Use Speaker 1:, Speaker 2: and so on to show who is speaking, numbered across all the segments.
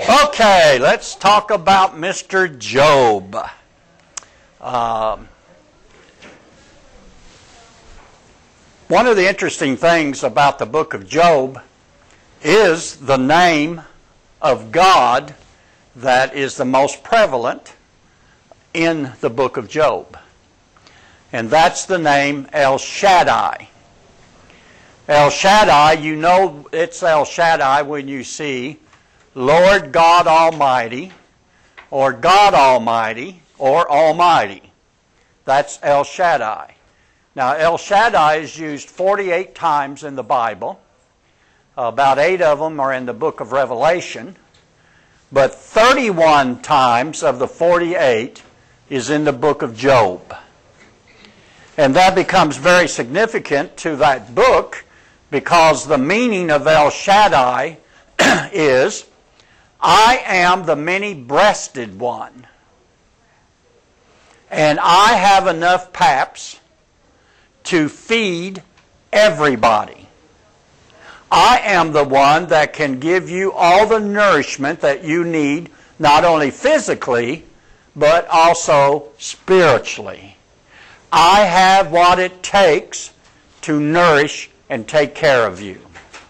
Speaker 1: Okay, let's talk about Mr. Job. One of the interesting things about the book of Job is the name of God that is the most prevalent in the book of Job. And that's the name El Shaddai. El Shaddai, you know it's El Shaddai when you see Lord God Almighty, or God Almighty, or Almighty. That's El Shaddai. Now, El Shaddai is used 48 times in the Bible. About 8 of them are in the book of Revelation. But 31 times of the 48 is in the book of Job. And that becomes very significant to that book because the meaning of El Shaddai is, I am the many-breasted one. And I have enough paps to feed everybody. I am the one that can give you all the nourishment that you need, not only physically, but also spiritually. I have what it takes to nourish and take care of you.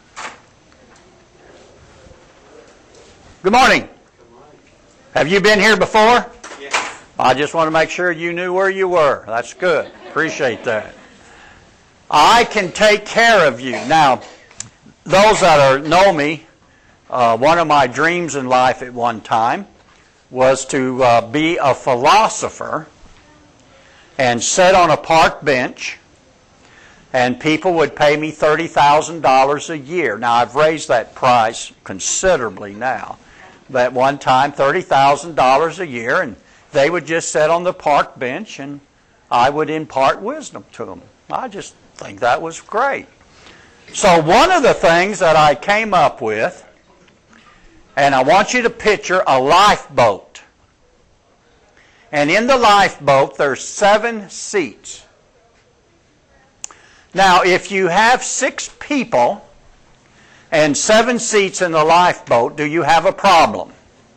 Speaker 1: Good morning.
Speaker 2: Good morning.
Speaker 1: Have you been here before?
Speaker 2: Yes.
Speaker 1: I just want to make sure you knew where you were. That's good. Appreciate that. I can take care of you. Now, those that know me, one of my dreams in life at one time was to be a philosopher and sit on a park bench, and people would pay me $30,000 a year. Now, I've raised that price considerably now. But at one time, $30,000 a year, and they would just sit on the park bench, and I would impart wisdom to them. I just think that was great. So one of the things that I came up with, and I want you to picture a lifeboat. And in the lifeboat, there's 7 seats. Now, if you have 6 people and 7 seats in the lifeboat, do you have a problem?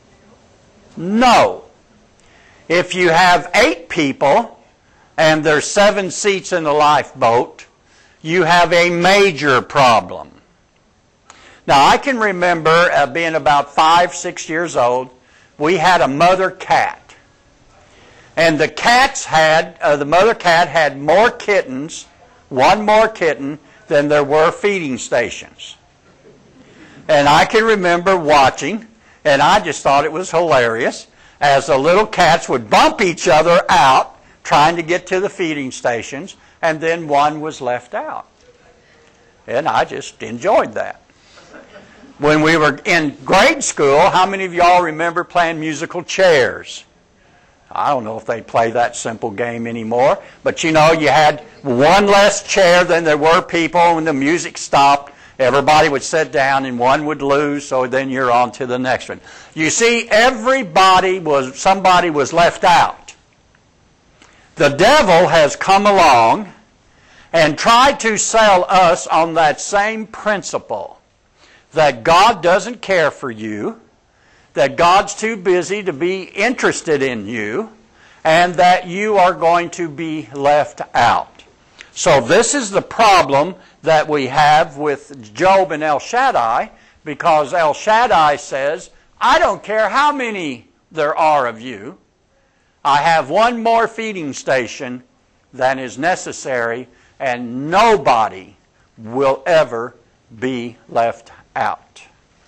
Speaker 1: No. If you have 8 people and there's 7 seats in the lifeboat, you have a major problem. Now, I can remember being about 5, 6 years old, we had a mother cat. And the mother cat had more kittens, one more kitten, than there were feeding stations. And I can remember watching, and I just thought it was hilarious, as the little cats would bump each other out trying to get to the feeding stations, and then one was left out. And I just enjoyed that. When we were in grade school, how many of y'all remember playing musical chairs? I don't know if they play that simple game anymore, but you know, you had one less chair than there were people. When the music stopped, everybody would sit down and one would lose, so then you're on to the next one. You see, somebody was left out. The devil has come along and tried to sell us on that same principle, that God doesn't care for you, that God's too busy to be interested in you, and that you are going to be left out. So this is the problem that we have with Job and El Shaddai, because El Shaddai says, I don't care how many there are of you, I have one more feeding station than is necessary, and nobody will ever be left out.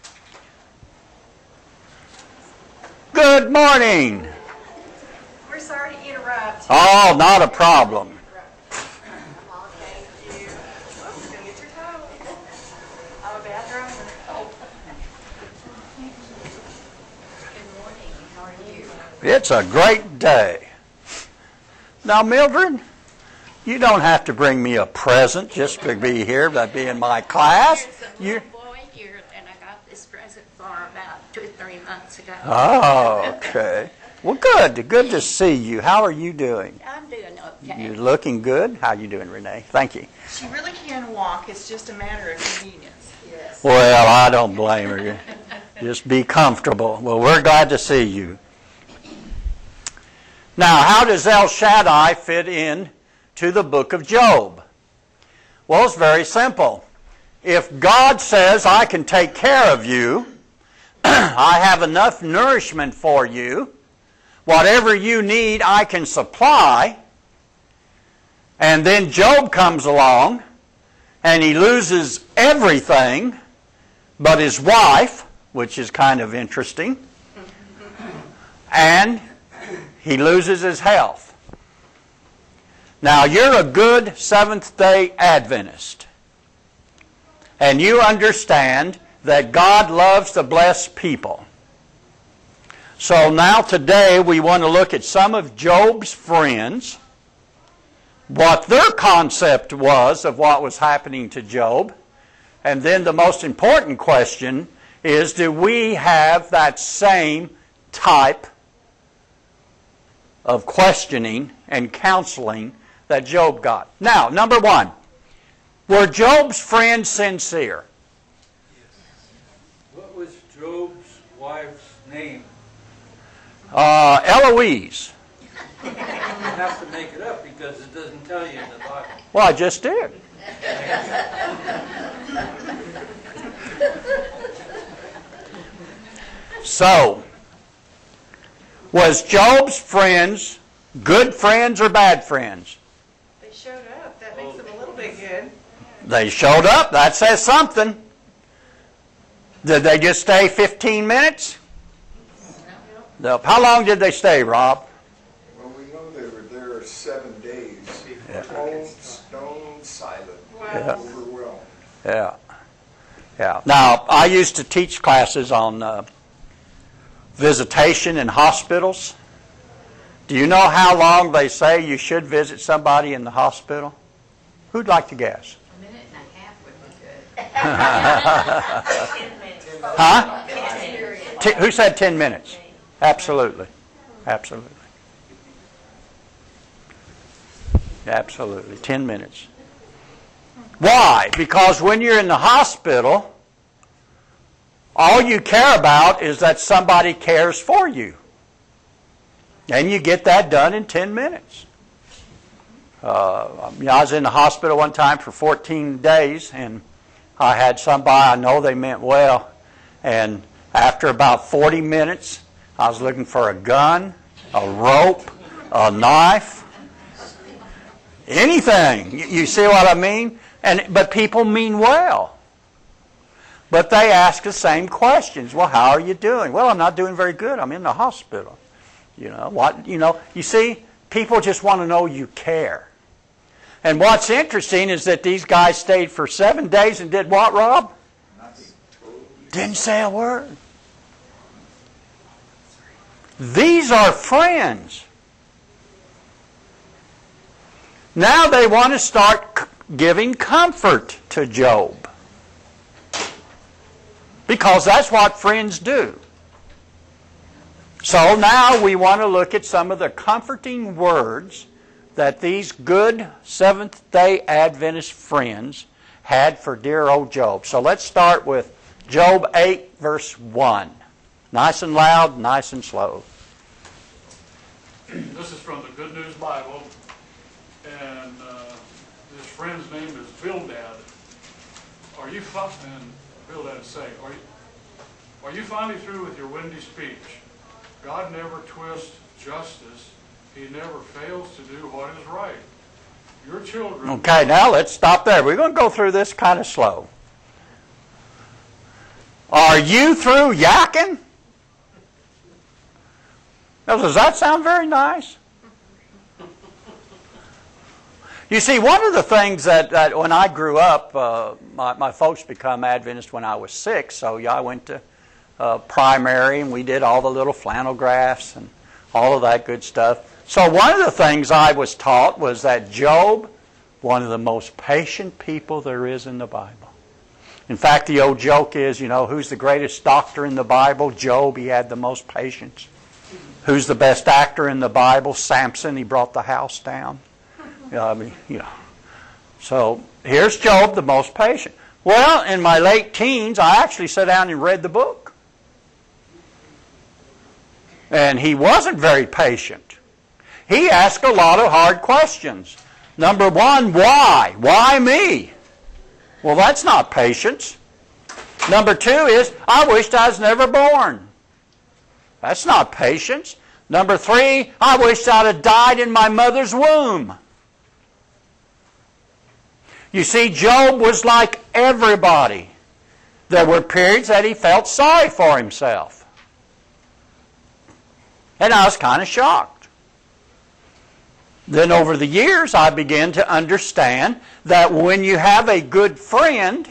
Speaker 1: Good morning.
Speaker 3: We're sorry to interrupt.
Speaker 1: Oh, not a problem.
Speaker 3: Thank you. Oops, gonna get your toe. I'm a bathroom. Good morning. How are you?
Speaker 1: It's a great day. Now, Mildred, you don't have to bring me a present just to be here, to be in my class.
Speaker 4: There's a boy here, and I got this present for about 2 or 3 months ago.
Speaker 1: Oh, okay. Well, good. Good to see you. How are you doing?
Speaker 4: I'm doing okay.
Speaker 1: You're looking good. How you doing, Renee? Thank you.
Speaker 3: She really can walk. It's just a matter of convenience. Yes.
Speaker 1: Well, I don't blame her. Just be comfortable. Well, we're glad to see you. Now, how does El Shaddai fit in to the book of Job? Well, it's very simple. If God says, I can take care of you, I have enough nourishment for you, whatever you need I can supply, and then Job comes along and he loses everything but his wife, which is kind of interesting, and he loses his health. Now, you're a good Seventh-day Adventist, and you understand that God loves to bless people. So now today we want to look at some of Job's friends, what their concept was of what was happening to Job, and then the most important question is, do we have that same type of questioning and counseling that Job got? Now, number one, were Job's friends sincere?
Speaker 2: What was Job's wife's name?
Speaker 1: Eloise.
Speaker 2: You have to make it up because it doesn't tell you in the Bible.
Speaker 1: Well, I just did. So, was Job's friends good friends or bad friends?
Speaker 3: They showed up. That makes them a little bit good.
Speaker 1: They showed up. That says something. Did they just stay 15 minutes? No. How long did they stay, Rob?
Speaker 5: Well, we know they were there 7 days. Cold, stone, silent, overwhelmed.
Speaker 1: Yeah. Now, I used to teach classes on visitation in hospitals. Do you know how long they say you should visit somebody in the hospital? Who'd like to guess?
Speaker 4: A minute and a half would be good.
Speaker 3: 10 minutes.
Speaker 1: Huh?
Speaker 3: 10
Speaker 1: Who said 10 minutes? Absolutely. Absolutely. 10 minutes. Why? Because when you're in the hospital, all you care about is that somebody cares for you. And you get that done in 10 minutes. I was in the hospital one time for 14 days, and I had somebody, I know they meant well, and after about 40 minutes, I was looking for a gun, a rope, a knife, anything. You see what I mean? But people mean well. But they ask the same questions. Well, how are you doing? Well, I'm not doing very good. I'm in the hospital. You see, people just want to know you care. And what's interesting is that these guys stayed for 7 days and did what, Rob?
Speaker 5: Nothing.
Speaker 1: Didn't say a word. These are friends. Now they want to start giving comfort to Job. Because that's what friends do. So now we want to look at some of the comforting words that these good Seventh-day Adventist friends had for dear old Job. So let's start with Job 8, verse 1. Nice and loud, nice and slow.
Speaker 6: This is from the Good News Bible, and his friend's name is Bildad. Are you Bildad say, are you finally through with your windy speech? God never twists justice. He never fails to do what is right. Your children...
Speaker 1: Okay, now let's stop there. We're going to go through this kind of slow. Are you through yakking? Now, does that sound very nice? You see, one of the things that when I grew up, my folks become Adventist when I was 6, so I went to primary, and we did all the little flannel graphs and all of that good stuff. So one of the things I was taught was that Job, one of the most patient people there is in the Bible. In fact, the old joke is, who's the greatest doctor in the Bible? Job, he had the most patience. Who's the best actor in the Bible? Samson, he brought the house down. So here's Job, the most patient. Well, in my late teens, I actually sat down and read the book. And he wasn't very patient. He asked a lot of hard questions. Number one, why? Why me? Well, that's not patience. Number two is, I wished I was never born. That's not patience. Number three, I wished I'd have died in my mother's womb. You see, Job was like everybody. There were periods that he felt sorry for himself. And I was kind of shocked. Then over the years, I began to understand that when you have a good friend,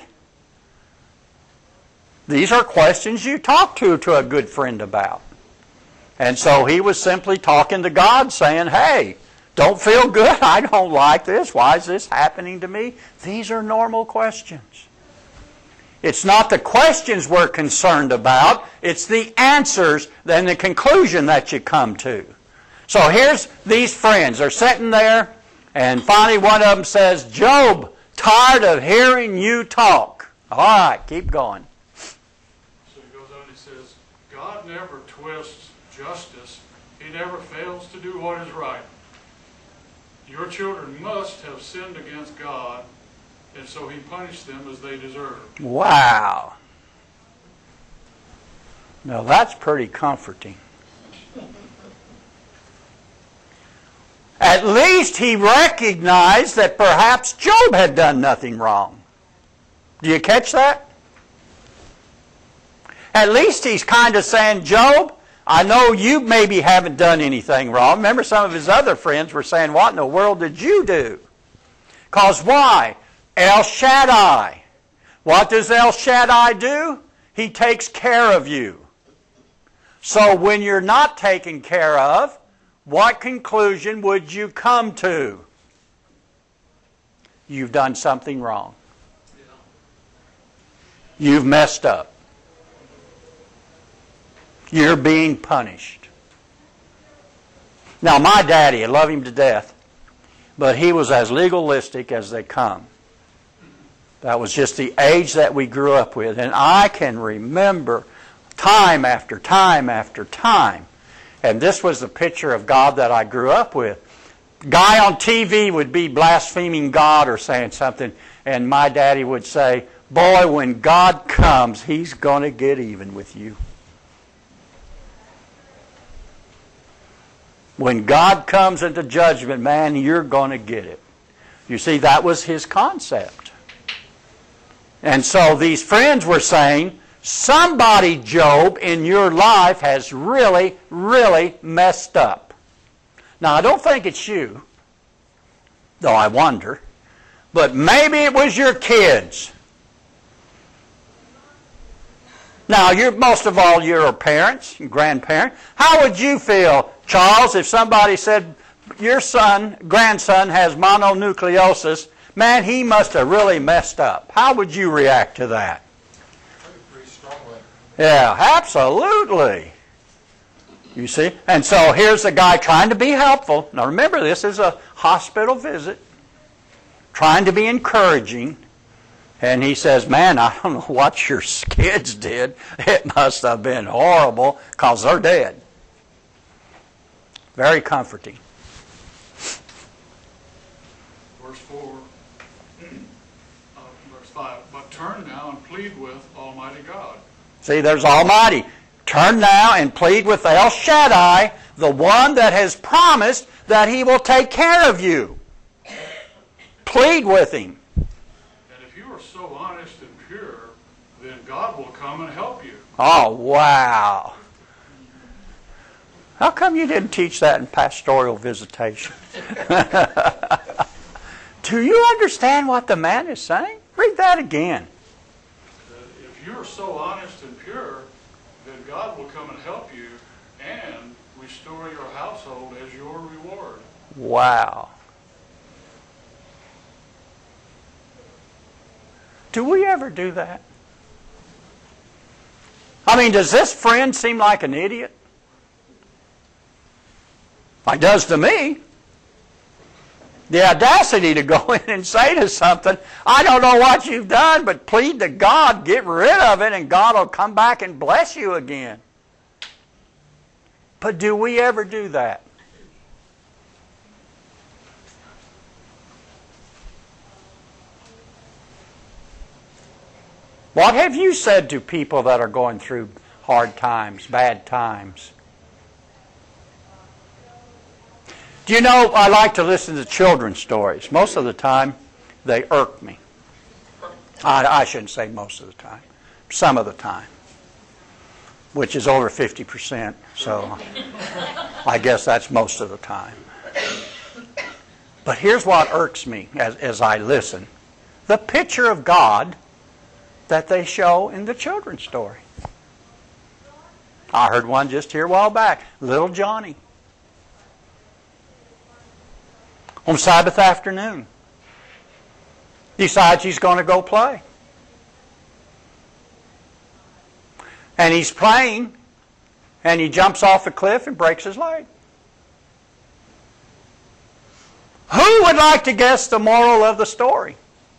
Speaker 1: these are questions you talk to a good friend about. And so he was simply talking to God saying, hey, don't feel good. I don't like this. Why is this happening to me? These are normal questions. It's not the questions we're concerned about. It's the answers and the conclusion that you come to. So here's these friends. They're sitting there, and finally one of them says, Job, tired of hearing you talk. All right, keep going.
Speaker 6: So he goes on and he says, God never twists justice. He never fails to do what is right. Your children must have sinned against God, and so he punished them as they deserve.
Speaker 1: Wow. Now that's pretty comforting. At least he recognized that perhaps Job had done nothing wrong. Do you catch that? At least he's kind of saying, Job, I know you maybe haven't done anything wrong. Remember, some of his other friends were saying, what in the world did you do? Because why? El Shaddai. What does El Shaddai do? He takes care of you. So when you're not taken care of, what conclusion would you come to? You've done something wrong. You've messed up. You're being punished. Now, my daddy, I love him to death, but he was as legalistic as they come. That was just the age that we grew up with. And I can remember time after time after time. And this was the picture of God that I grew up with. Guy on TV would be blaspheming God or saying something, and my daddy would say, boy, when God comes, He's going to get even with you. When God comes into judgment, man, you're going to get it. You see, that was his concept. And so these friends were saying, somebody, Job, in your life has really, really messed up. Now, I don't think it's you, though I wonder. But maybe it was your kids. Now, most of all, you're parents and grandparents. How would you feel, Charles, if somebody said, your grandson has mononucleosis, man, he must have really messed up. How would you react to that?
Speaker 5: Pretty strongly.
Speaker 1: Yeah, absolutely. You see? And so here's the guy trying to be helpful. Now remember, this is a hospital visit. Trying to be encouraging. And he says, man, I don't know what your kids did. It must have been horrible because they're dead. Very comforting.
Speaker 6: Verse 4, verse 5, but turn now and plead with Almighty God.
Speaker 1: See, there's Almighty. Turn now and plead with El Shaddai, the one that has promised that He will take care of you. Plead with Him.
Speaker 6: And if you are so honest and pure, then God will come and help you.
Speaker 1: Oh, wow. How come you didn't teach that in pastoral visitation? Do you understand what the man is saying? Read that again.
Speaker 6: If you are so honest and pure, then God will come and help you and restore your household as your reward.
Speaker 1: Wow. Do we ever do that? I mean, does this friend seem like an idiot? It does to me. The audacity to go in and say to something, I don't know what you've done, but plead to God, get rid of it, and God will come back and bless you again. But do we ever do that? What have you said to people that are going through hard times, bad times? Do you know, I like to listen to children's stories. Most of the time, they irk me. I shouldn't say most of the time. Some of the time. Which is over 50%. So I guess that's most of the time. But here's what irks me as I listen. The picture of God that they show in the children's story. I heard one just here a while back. Little Johnny. On Sabbath afternoon, decides he's going to go play. And he's playing, and he jumps off a cliff and breaks his leg. Who would like to guess the moral of the story?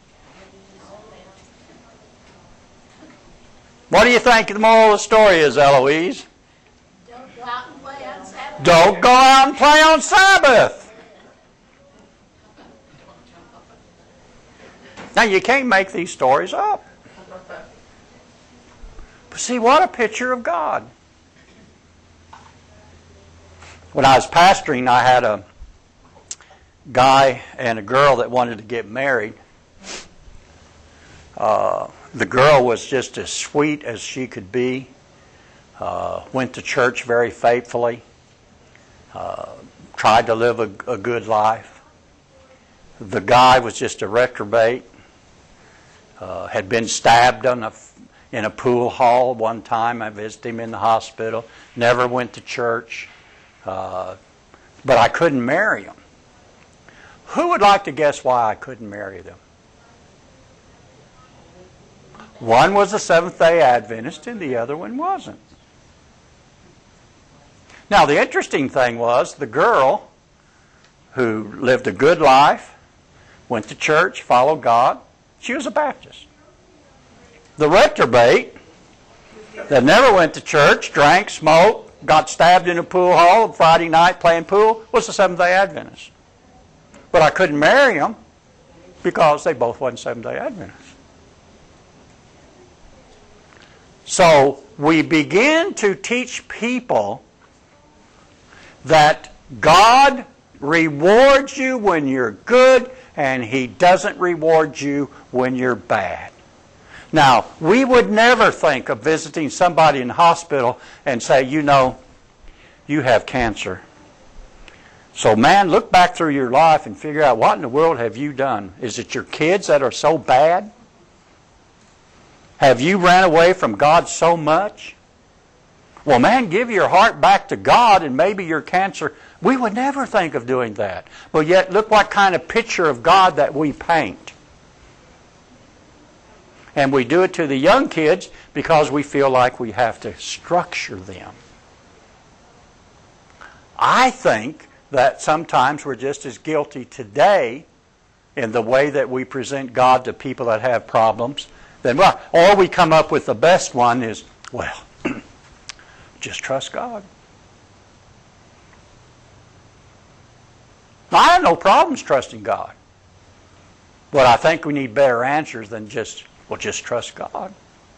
Speaker 1: What do you think the moral of the story is, Eloise?
Speaker 4: Don't go out and play on Sabbath.
Speaker 1: Don't go out and play on Sabbath. Now, you can't make these stories up. But see, what a picture of God. When I was pastoring, I had a guy and a girl that wanted to get married. The girl was just as sweet as she could be. Went to church very faithfully. Tried to live a good life. The guy was just a reprobate. Had been stabbed in a pool hall one time. I visited him in the hospital. Never went to church. But I couldn't marry him. Who would like to guess why I couldn't marry them? One was a Seventh-day Adventist and the other one wasn't. Now, the interesting thing was the girl who lived a good life, went to church, followed God, she was a Baptist. The reprobate that never went to church, drank, smoked, got stabbed in a pool hall Friday night playing pool was a Seventh-day Adventist. But I couldn't marry them because they both wasn't Seventh-day Adventists. So we begin to teach people that God rewards you when you're good and He doesn't reward you when you're bad. Now, we would never think of visiting somebody in the hospital and say, you know, you have cancer. So, man, look back through your life and figure out what in the world have you done. Is it your kids that are so bad? Have you ran away from God so much? Well, man, give your heart back to God and maybe your cancer. We would never think of doing that. But yet, look what kind of picture of God that we paint. And we do it to the young kids because we feel like we have to structure them. I think that sometimes we're just as guilty today in the way that we present God to people that have problems. Then, well, or we come up with the best one is, well, just trust God. I have no problems trusting God. But I think we need better answers than just, well, just trust God.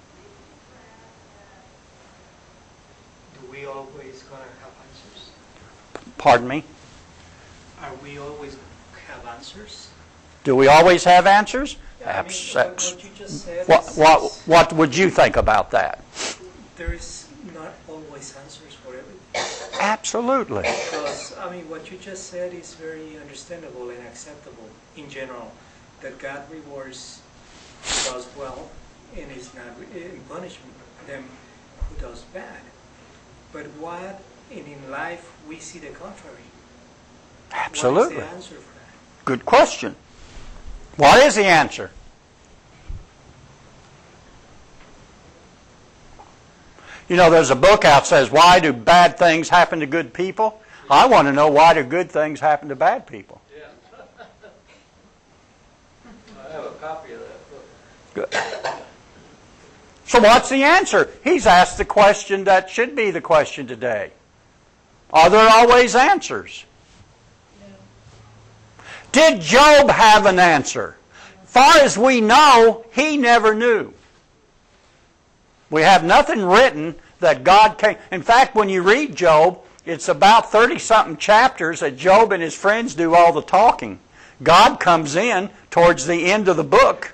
Speaker 7: Do we always gonna have answers?
Speaker 1: Pardon me?
Speaker 7: Are we always have answers?
Speaker 1: Do we always have answers?
Speaker 7: Yeah, what you just said
Speaker 1: What would you think about that?
Speaker 7: there is not always answers for everything.
Speaker 1: Absolutely.
Speaker 7: Because, what you just said is very understandable and acceptable in general, that God rewards who does well and is not in punishment them who does bad. But what, and in life, we see the contrary.
Speaker 1: Absolutely.
Speaker 7: What is the answer for that?
Speaker 1: Good question. What is the answer? You know, there's a book out that says, why do bad things happen to good people? I want to know, why do good things happen to bad people?
Speaker 2: Yeah. I have a copy of that book.
Speaker 1: Good. So what's the answer? He's asked the question that should be the question today. Are there always answers? Did Job have an answer? Far as we know, he never knew. We have nothing written that God came. In fact, when you read Job, it's about 30-something chapters that Job and his friends do all the talking. God comes in towards the end of the book.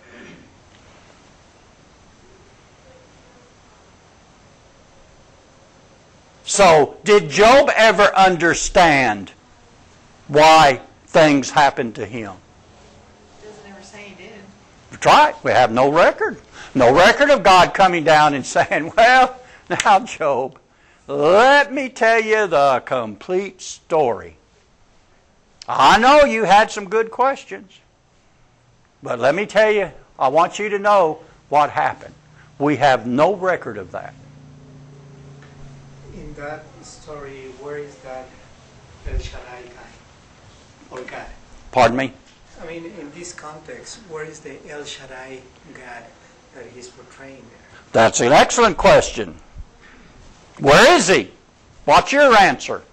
Speaker 1: So, did Job ever understand why things happened to him?
Speaker 3: Doesn't ever say he did.
Speaker 1: That's right. We have no record. No record of God coming down and saying, well, now, Job, let me tell you the complete story. I know you had some good questions, but let me tell you, I want you to know what happened. We have no record of that.
Speaker 7: In that story, where is that El Shaddai guy or God?
Speaker 1: Pardon me?
Speaker 7: I mean, in this context, where is the El Shaddai God that he's portraying there?
Speaker 1: That's an excellent question. Where is he? What's your answer?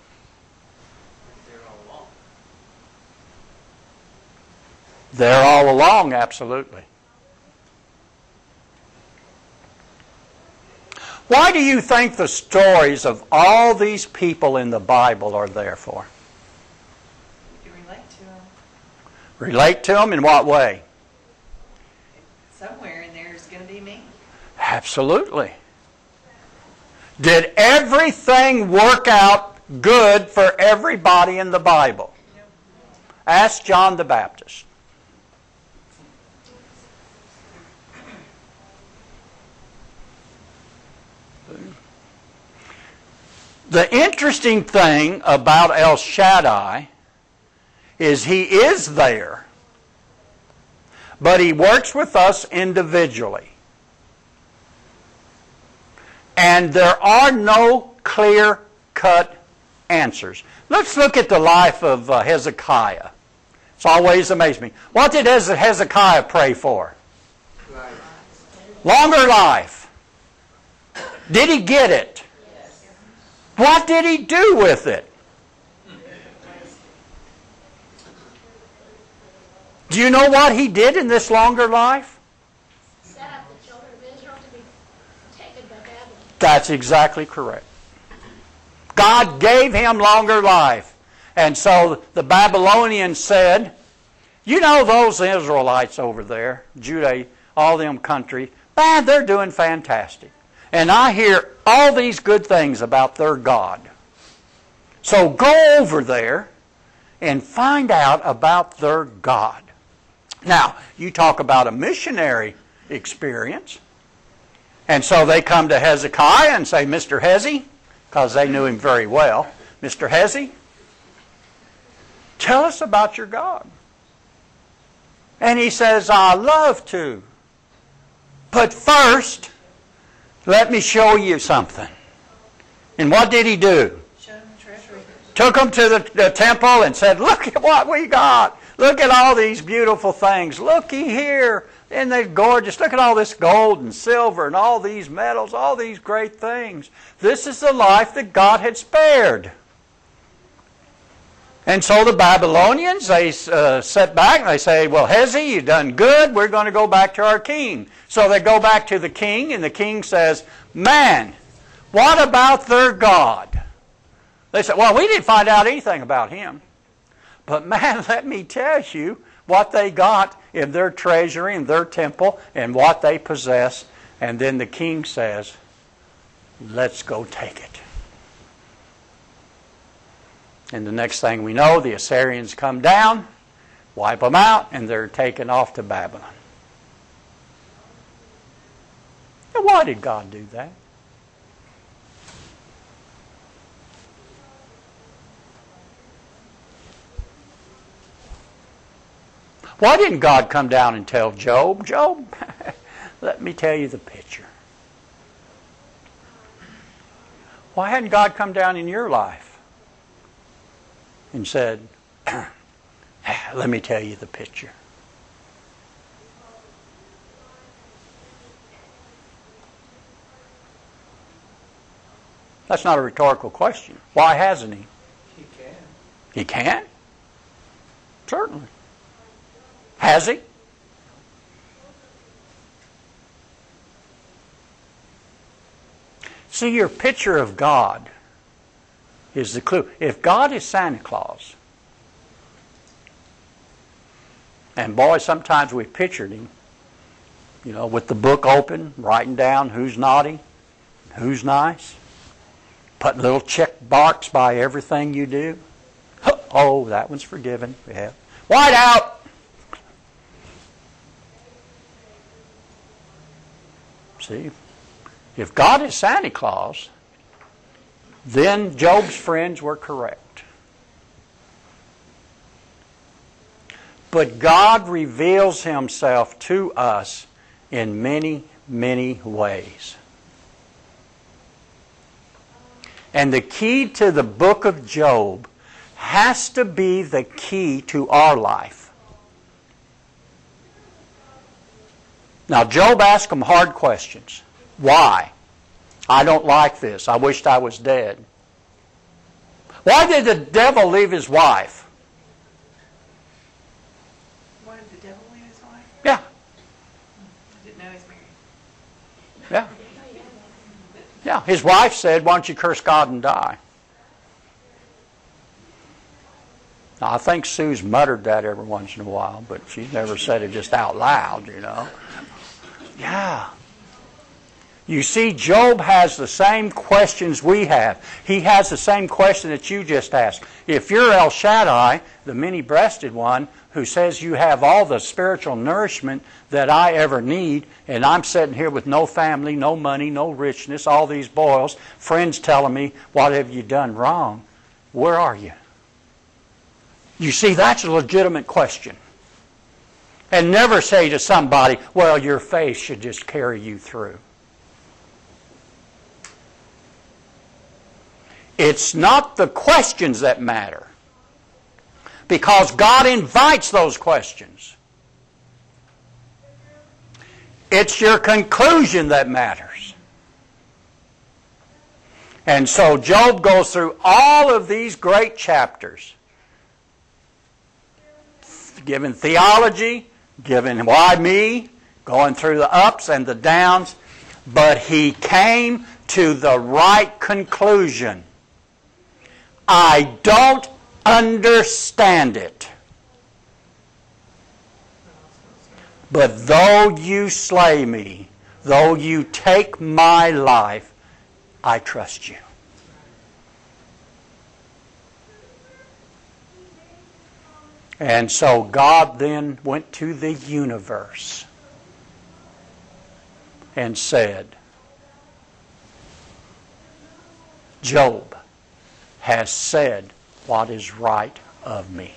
Speaker 2: There all along.
Speaker 1: There all along, absolutely. Why do you think the stories of all these people in the Bible are there for?
Speaker 3: You can relate to him.
Speaker 1: Relate to them in what way?
Speaker 3: Somewhere in there is going to be me.
Speaker 1: Absolutely. Did everything work out good for everybody in the Bible? Ask John the Baptist. The interesting thing about El Shaddai is he is there, but he works with us individually. And there are no clear-cut answers. Let's look at the life of Hezekiah. It's always amazed me. What did Hezekiah pray for?
Speaker 7: Life.
Speaker 1: Longer life. Did he get it?
Speaker 3: Yes.
Speaker 1: What did he do with it? Do you know what he did in this longer life?
Speaker 4: Set up the children of Israel to be taken by Babylon.
Speaker 1: That's exactly correct. God gave him longer life. And so the Babylonians said, you know those Israelites over there, Judah, all them country, man, they're doing fantastic. And I hear all these good things about their God. So go over there and find out about their God. Now, you talk about a missionary experience. And so they come to Hezekiah and say, Mr. Hezi, because they knew him very well, Mr. Hezi, tell us about your God. And he says, I love to. But first, let me show you something. And what did he do?
Speaker 3: Show him the treasury.
Speaker 1: Took them to the temple and said, look at what we got. Look at all these beautiful things. Looky here. Isn't they gorgeous? Look at all this gold and silver and all these metals, all these great things. This is the life that God had spared. And so the Babylonians, they sit back and they say, well, Hezi, you've done good. We're going to go back to our king. So they go back to the king, and the king says, man, what about their God? They said, well, we didn't find out anything about him. But man, let me tell you what they got in their treasury, in their temple, and what they possess. And then the king says, let's go take it. And the next thing we know, the Assyrians come down, wipe them out, and they're taken off to Babylon. Now, why did God do that? Why didn't God come down and tell Job, Job, let me tell you the picture? Why hadn't God come down in your life and said, let me tell you the picture? That's not a rhetorical question. Why hasn't He?
Speaker 7: He can.
Speaker 1: He can? Certainly. Has He? See, your picture of God is the clue. If God is Santa Claus, and boy, sometimes we pictured Him, with the book open, writing down who's naughty, who's nice, putting little check marks by everything you do. Oh, that one's forgiven. Yeah. White out! See? If God is Santa Claus, then Job's friends were correct. But God reveals Himself to us in many, many ways. And the key to the book of Job has to be the key to our life. Now, Job asked them hard questions. Why? I don't like this. I wished I was dead. Why did the devil leave his wife?
Speaker 3: Why did the devil leave his wife?
Speaker 1: Yeah.
Speaker 3: I didn't know he was married.
Speaker 1: Yeah. Yeah. His wife said, why don't you curse God and die? Now, I think Sue's muttered that every once in a while, but she's never said it just out loud, Yeah. You see, Job has the same questions we have. He has the same question that you just asked. If you're El Shaddai, the many-breasted one, who says you have all the spiritual nourishment that I ever need, and I'm sitting here with no family, no money, no richness, all these boils, friends telling me, what have you done wrong? Where are you? You see, that's a legitimate question. And never say to somebody, well, your faith should just carry you through. It's not the questions that matter, because God invites those questions. It's your conclusion that matters. And so Job goes through all of these great chapters, giving theology, giving why me, going through the ups and the downs, but he came to the right conclusion. I don't understand it. But though you slay me, though you take my life, I trust you. And so God then went to the universe and said, Job has said what is right of me.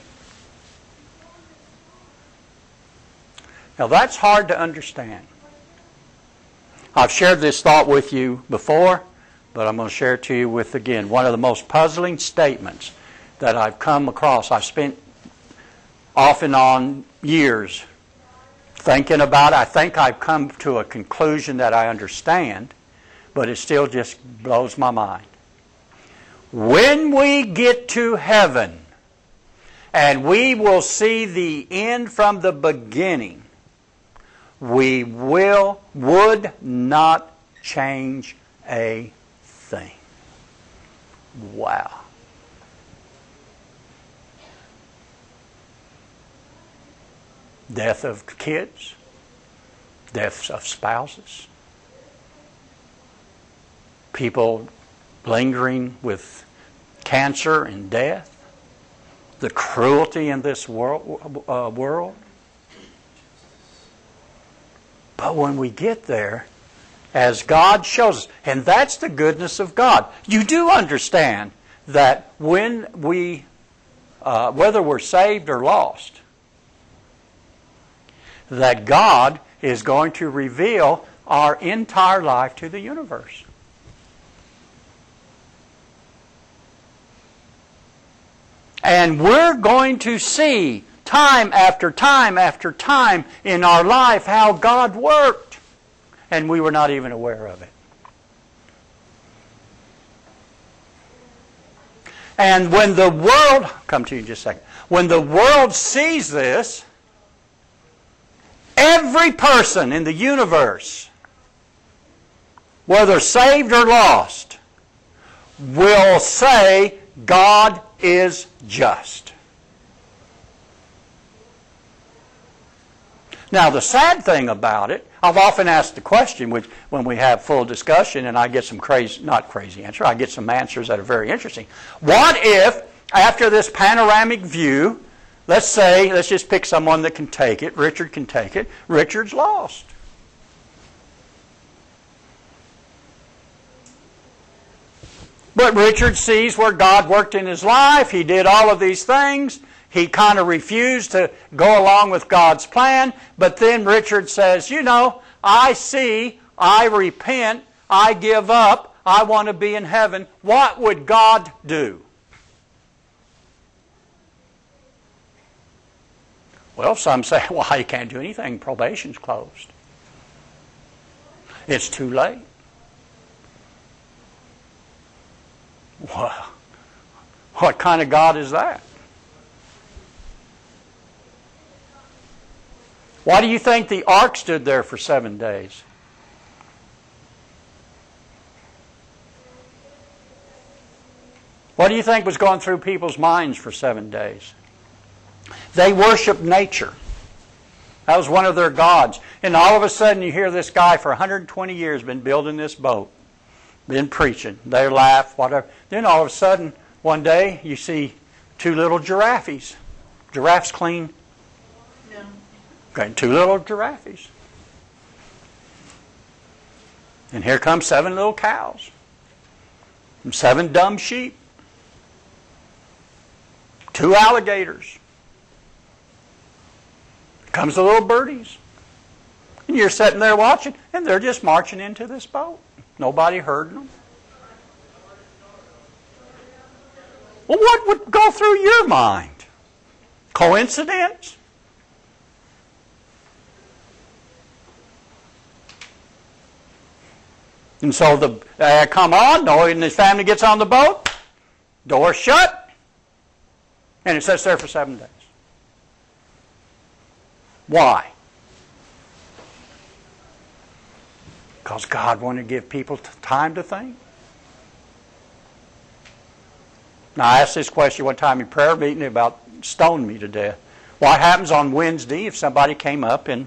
Speaker 1: Now that's hard to understand. I've shared this thought with you before, but I'm going to share it to you with again. One of the most puzzling statements that I've come across. I've spent off and on years thinking about it. I think I've come to a conclusion that I understand, but it still just blows my mind. When we get to heaven and we will see the end from the beginning, we would not change a thing. Wow. Death of kids, deaths of spouses, people lingering with cancer and death, the cruelty in this world. But when we get there, as God shows us, and that's the goodness of God. You do understand that when we, whether we're saved or lost, that God is going to reveal our entire life to the universe. And we're going to see time after time after time in our life how God worked. And we were not even aware of it. And when the world, I'll come to you in just a second. When the world sees this, every person in the universe, whether saved or lost, will say God is just. Now, the sad thing about it, I've often asked the question, which when we have full discussion and I get some not crazy answer, I get some answers that are very interesting. What if, after this panoramic view, let's just pick someone that can take it, Richard can take it, Richard's lost. But Richard sees where God worked in his life, he did all of these things, he kind of refused to go along with God's plan, but then Richard says, I see, I repent, I give up, I want to be in heaven. What would God do? Well, some say, well, you can't do anything, probation's closed. It's too late. Well, what kind of God is that? Why do you think the ark stood there for 7 days? What do you think was going through people's minds for 7 days? They worshiped nature. That was one of their gods. And all of a sudden you hear this guy for 120 years been building this boat, been preaching. They laugh, whatever. Then all of a sudden, one day, you see 2 little giraffes. Giraffes clean?
Speaker 3: No.
Speaker 1: Okay, 2 little giraffes. And here come 7 little cows. And 7 dumb sheep. 2 alligators. Comes the little birdies. And you're sitting there watching, and they're just marching into this boat. Nobody heard them. Well, what would go through your mind? Coincidence? And so come on, Noah and his family gets on the boat, door shut, and it sits there for 7 days. Why? Because God wanted to give people time to think. Now, I asked this question one time in prayer meeting, about stoned me to death. What happens on Wednesday if somebody came up and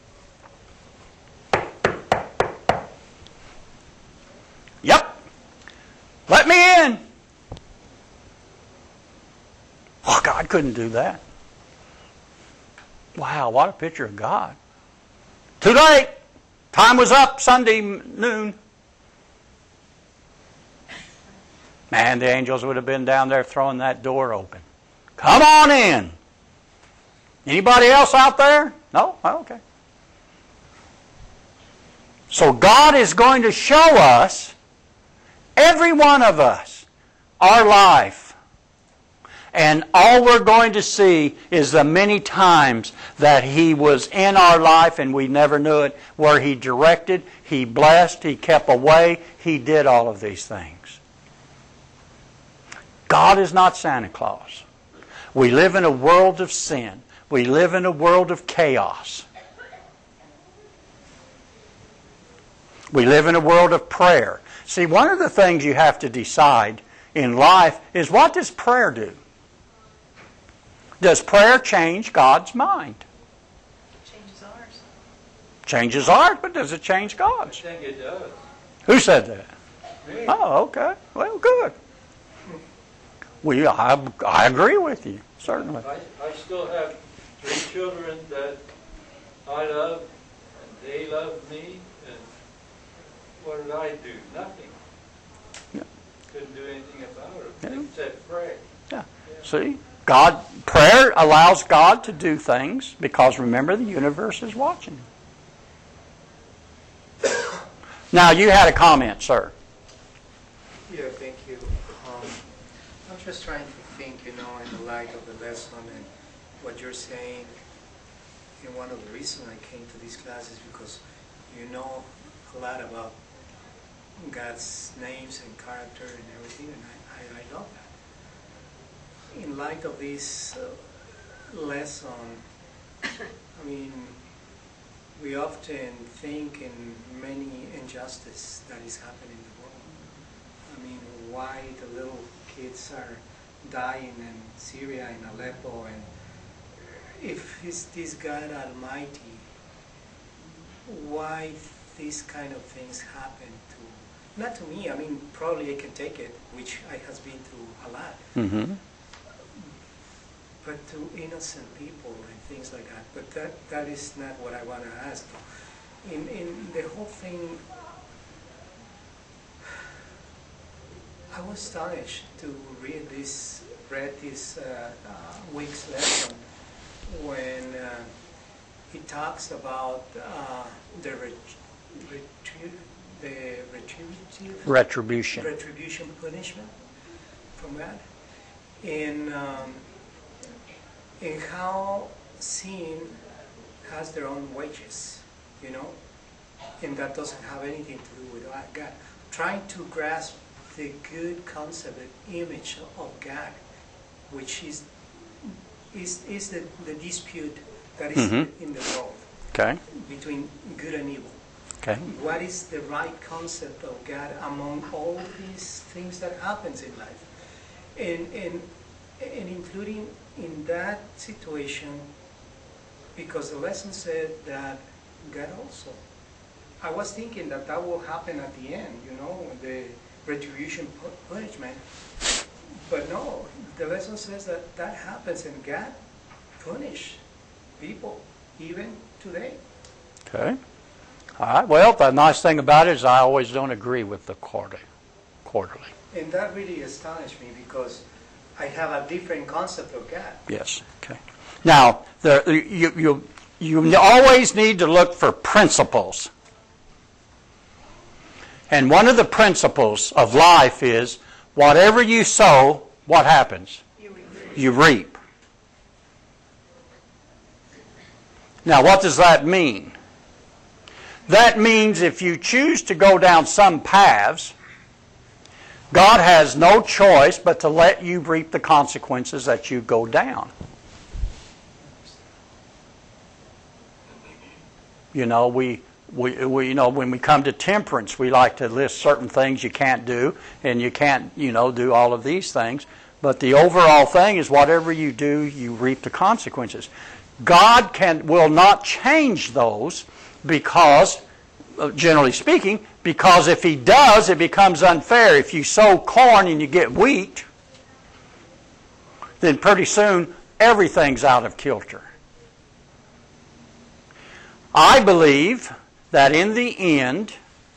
Speaker 1: yep, let me in. Oh, God couldn't do that. Wow, what a picture of God. Too late. Time was up Sunday noon. Man, the angels would have been down there throwing that door open. Come on in. Anybody else out there? No? Oh, okay. So God is going to show us, every one of us, our life. And all we're going to see is the many times that He was in our life and we never knew it, where He directed, He blessed, He kept away, He did all of these things. God is not Santa Claus. We live in a world of sin. We live in a world of chaos. We live in a world of prayer. See, one of the things you have to decide in life is, what does prayer do? Does prayer change God's mind?
Speaker 3: Changes ours.
Speaker 1: Changes ours, but does it change God's?
Speaker 2: I think it does.
Speaker 1: Who said that?
Speaker 2: Me.
Speaker 1: Oh, okay. Well, good. I agree with you, certainly.
Speaker 2: I still have 3 children that I love, and they love me, and what did I do? Nothing.
Speaker 1: Yeah.
Speaker 2: Couldn't do anything about it,
Speaker 1: Yeah.
Speaker 2: except pray.
Speaker 1: Yeah. See? Prayer allows God to do things, because remember, the universe is watching. Now, you had a comment, sir.
Speaker 7: Yeah, thank you. I'm just trying to think, in the light of the lesson and what you're saying. And one of the reasons I came to these classes because you know a lot about God's names and character and everything, and I love that. in light of this lesson, I mean, we often think in many injustice that is happening in the world. I mean, why the little kids are dying in Syria, in Aleppo, and if it's this God Almighty, why these kind of things happen to, not to me, I mean, probably I can take it, which I has been through a lot,
Speaker 1: Mm-hmm.
Speaker 7: but to innocent people and things like that. But that is not what I want to ask. In the whole thing, I was astonished to read this week's lesson when he talks about the retribution punishment from God, and how sin has their own wages, you know, and that doesn't have anything to do with God. Trying to grasp the good concept, the image of God, which is the dispute that is in the world,
Speaker 1: Okay.
Speaker 7: between good and evil.
Speaker 1: Okay.
Speaker 7: What is the right concept of God among all these things that happens in life, and including in that situation, because the lesson said that God also. I was thinking that will happen at the end, you know, the retribution punishment, but no, the lesson says that happens, and God punish people even today.
Speaker 1: Okay. All right. Well, the nice thing about it is I always don't agree with the quarterly.
Speaker 7: And that really astonished me, because I have a different concept of God.
Speaker 1: Yes. Okay. Now, you always need to look for principles. And one of the principles of life is whatever you sow, what happens? You reap. Now, what does that mean? That means if you choose to go down some paths, God has no choice but to let you reap the consequences that you go down. You know, we when we come to temperance, we like to list certain things you can't do, and you can't, do all of these things. But the overall thing is whatever you do, you reap the consequences. God will not change those because, generally speaking, because if He does, it becomes unfair. If you sow corn and you get wheat, then pretty soon everything's out of kilter. I believe that in the end,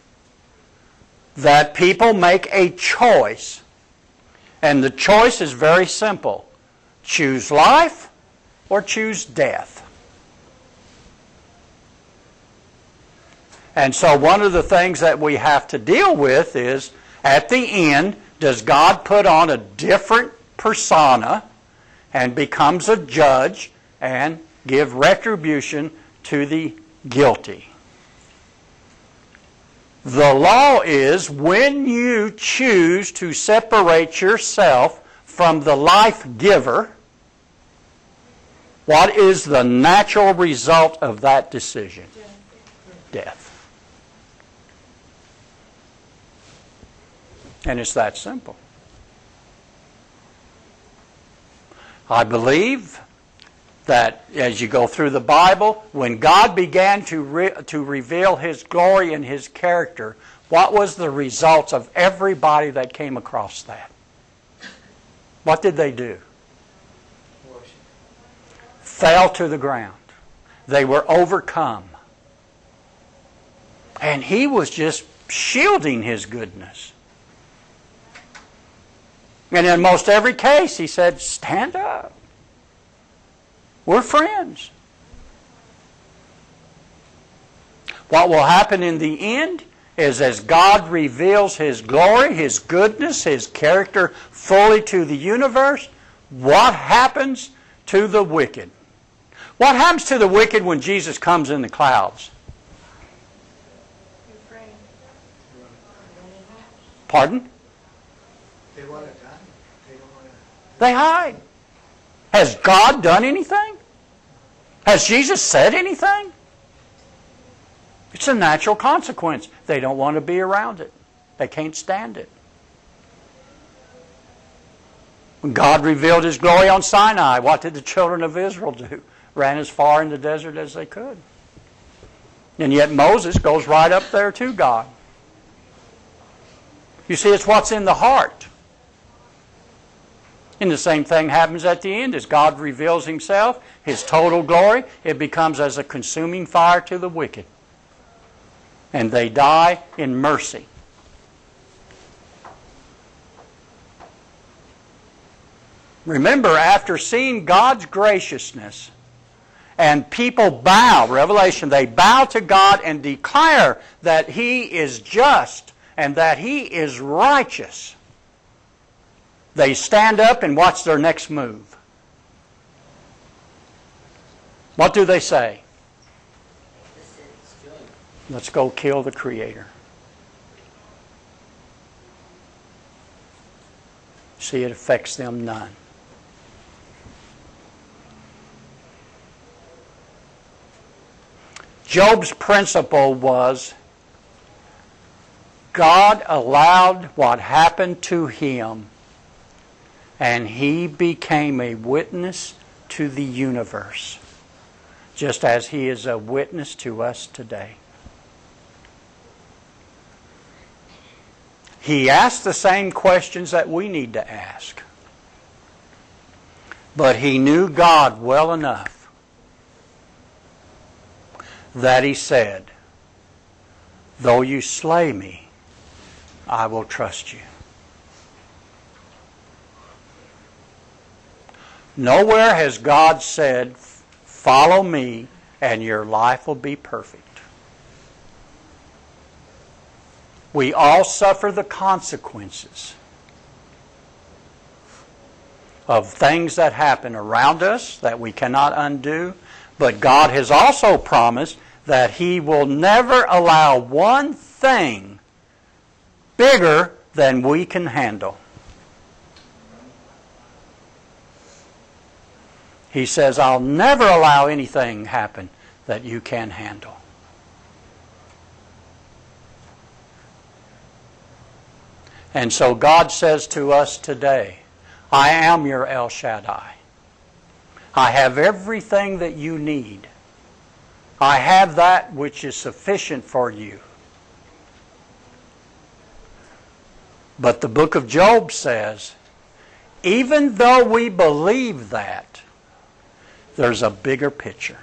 Speaker 1: that people make a choice. And the choice is very simple. Choose life or choose death. And so one of the things that we have to deal with is, at the end, does God put on a different persona and becomes a judge and give retribution to the guilty? The law is when you choose to separate yourself from the life giver, what is the natural result of that decision? Death. And it's that simple. I believe that as you go through the Bible, when God began to reveal His glory and His character, what was the result of everybody that came across that? What did they do?
Speaker 7: Worship.
Speaker 1: Fell to the ground. They were overcome. And He was just shielding His goodness. And in most every case, He said, stand up. We're friends. What will happen in the end is, as God reveals His glory, His goodness, His character fully to the universe, what happens to the wicked? What happens to the wicked when Jesus comes in the clouds? Pardon?
Speaker 7: They want to die. They don't want to.
Speaker 1: They hide. Has God done anything? Has Jesus said anything? It's a natural consequence. They don't want to be around it. They can't stand it. When God revealed His glory on Sinai, what did the children of Israel do? Ran as far in the desert as they could. And yet Moses goes right up there to God. You see, it's what's in the heart. And the same thing happens at the end. As God reveals Himself, His total glory, it becomes as a consuming fire to the wicked. And they die in mercy. Remember, after seeing God's graciousness, and people bow, Revelation, they bow to God and declare that He is just and that He is righteous. They stand up and watch their next move. What do they say? Let's go kill the Creator. See, it affects them none. Job's principle was God allowed what happened to him, and he became a witness to the universe, just as he is a witness to us today. He asked the same questions that we need to ask, but he knew God well enough that he said, though you slay me, I will trust you. Nowhere has God said, follow me and your life will be perfect. We all suffer the consequences of things that happen around us that we cannot undo. But God has also promised that He will never allow one thing bigger than we can handle. He says, I'll never allow anything happen that you can handle. And so God says to us today, I am your El Shaddai. I have everything that you need. I have that which is sufficient for you. But the book of Job says, even though we believe that, there's a bigger picture.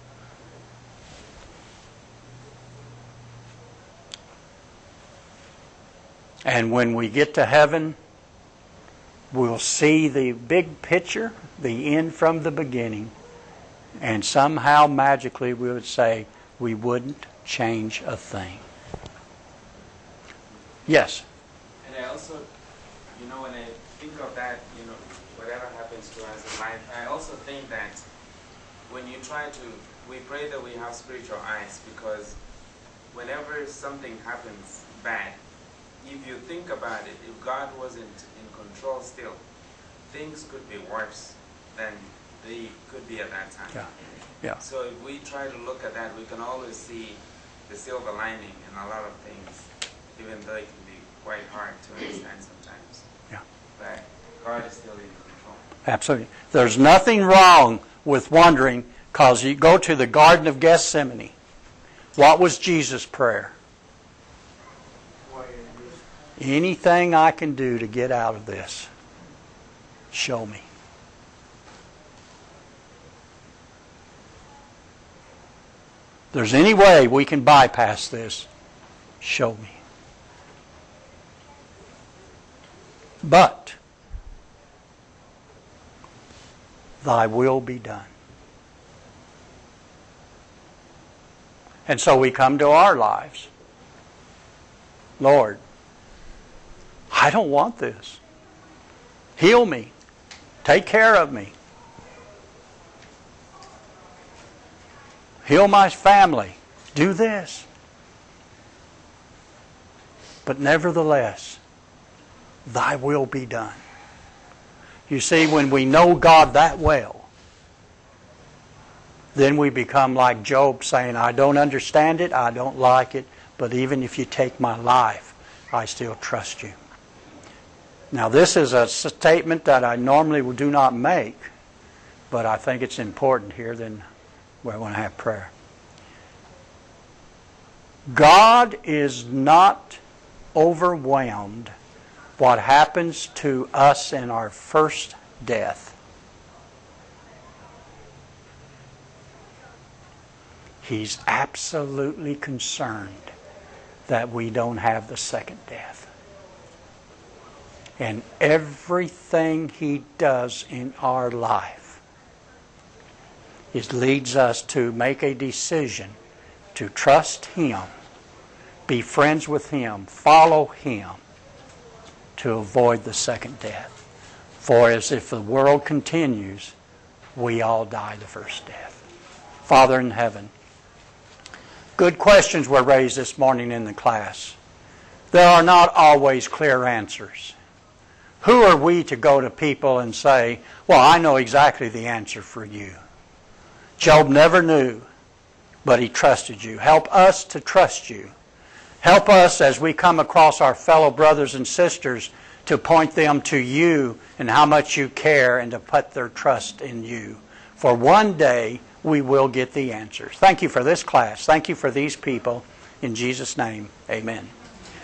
Speaker 1: And when we get to heaven, we'll see the big picture, the end from the beginning, and somehow magically we would say we wouldn't change a thing. Yes?
Speaker 8: And I also, when I think of that, whatever happens to us in life, I also think that when you we pray that we have spiritual eyes, because whenever something happens bad, if you think about it, if God wasn't in control still, things could be worse than they could be at that time.
Speaker 1: Yeah. Yeah.
Speaker 8: So if we try to look at that, we can always see the silver lining in a lot of things, even though it can be quite hard to understand sometimes.
Speaker 1: Yeah.
Speaker 8: But God is still in control.
Speaker 1: Absolutely. There's nothing wrong with wondering, because you go to the Garden of Gethsemane. What was Jesus' prayer? Anything I can do to get out of this, show me. If there's any way we can bypass this, show me. But thy will be done. And so we come to our lives. Lord, I don't want this. Heal me. Take care of me. Heal my family. Do this. But nevertheless, thy will be done. You see, when we know God that well, then we become like Job saying, I don't understand it, I don't like it, but even if you take my life, I still trust you. Now this is a statement that I normally do not make, but I think it's important here, then we're going to have prayer. God is not overwhelmed what happens to us in our first death. He's absolutely concerned that we don't have the second death. And everything He does in our life leads us to make a decision to trust Him, be friends with Him, follow Him, to avoid the second death. For as if the world continues, we all die the first death. Father in heaven, good questions were raised this morning in the class. There are not always clear answers. Who are we to go to people and say, well, I know exactly the answer for you? Job never knew, but he trusted you. Help us to trust you. Help us as we come across our fellow brothers and sisters to point them to you and how much you care and to put their trust in you. For one day we will get the answers. Thank you for this class. Thank you for these people. In Jesus' name, amen.